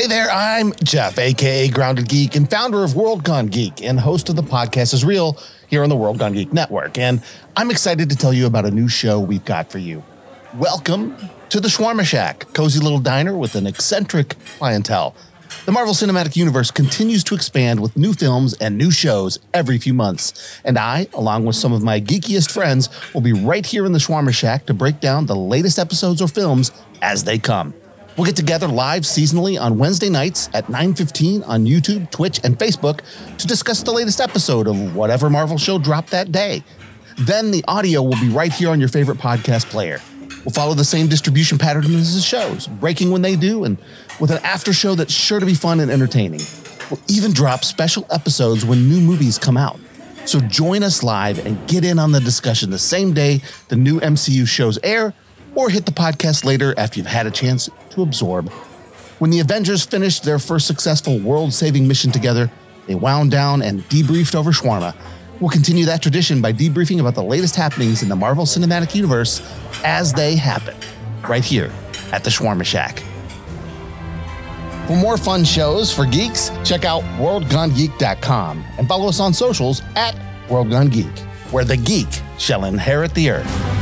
Hey there, I'm Jeff, aka Grounded Geek, and founder of World Gone Geek, and host of the podcast Is Real here on the World Gone Geek Network. And I'm excited to tell you about a new show we've got for you. Welcome to the Shawarma Shack, cozy little diner with an eccentric clientele. The Marvel Cinematic Universe continues to expand with new films and new shows every few months. And I, along with some of my geekiest friends, will be right here in the Shawarma Shack to break down the latest episodes or films as they come. We'll get together live seasonally on Wednesday nights at 9:15 on YouTube, Twitch, and Facebook to discuss the latest episode of whatever Marvel show dropped that day. Then the audio will be right here on your favorite podcast player. We'll follow the same distribution pattern as the shows, breaking when they do, and with an after show that's sure to be fun and entertaining. We'll even drop special episodes when new movies come out. So join us live and get in on the discussion the same day the new MCU shows air, or hit the podcast later after you've had a chance to absorb. When the Avengers finished their first successful world-saving mission together, they wound down and debriefed over shawarma. We'll continue that tradition by debriefing about the latest happenings in the Marvel Cinematic Universe as they happen, right here at the Shawarma Shack. For more fun shows for geeks, check out WorldGoneGeek.com and follow us on socials at WorldGoneGeek, where the geek shall inherit the earth.